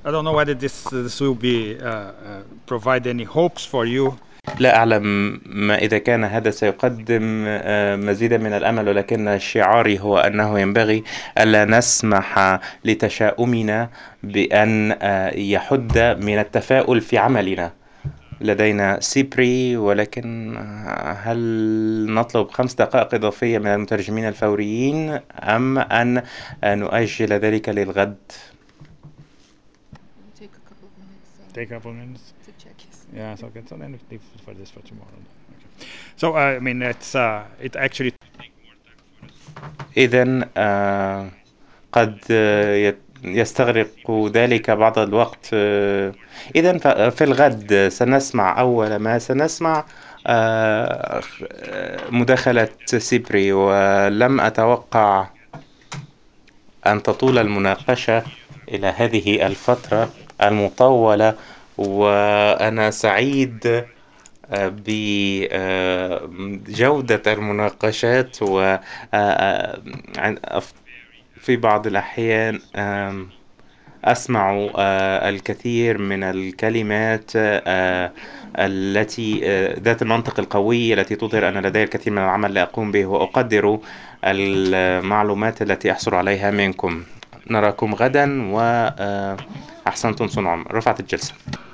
I don't know whether this will be provide any hopes for you. لا أعلم ما إذا كان هذا سيقدم مزيدا من الأمل، ولكن شعاري هو أنه ينبغي ألا نسمح لتشاؤمنا بأن يحد من التفاؤل في عملنا. لدينا سيبري، ولكن هل نطلب 5 دقائق إضافية من المترجمين الفوريين أم أن نؤجل ذلك للغد؟ Take a couple minutes to check. Yeah, so okay. So then we leave for this for tomorrow. Okay. So I mean, it actually. إذن قد يستغرق ذلك بعض الوقت. إذن في الغد سنسمع أول ما سنسمع مداخلة سيبري، ولم أتوقع أن تطول المناقشة إلى هذه الفترة المطولة، وأنا سعيد بجودة المناقشات. و في بعض الأحيان أسمع الكثير من الكلمات التي ذات المنطق القوي التي تظهر أن لدي الكثير من العمل لأقوم به، وأقدر المعلومات التي أحصل عليها منكم. نراكم غدا، وأحسنتم صنعا. رفعت الجلسة.